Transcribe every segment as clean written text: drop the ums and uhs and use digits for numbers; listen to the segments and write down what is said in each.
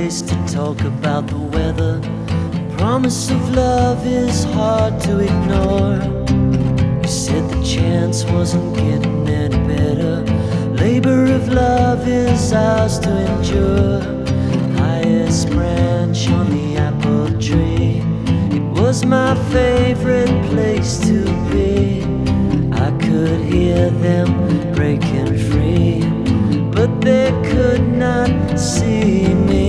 place to talk about the weather. Promise of love is hard to ignore. You said the chance wasn't getting any better. Labor of love is ours to endure. Highest branch on the apple tree. It was my favorite place to be. I could hear them breaking free, but they could not see me.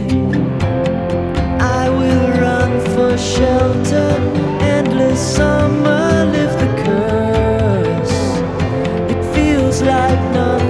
I will run for shelter, endless summer, live the curse. It feels like nothing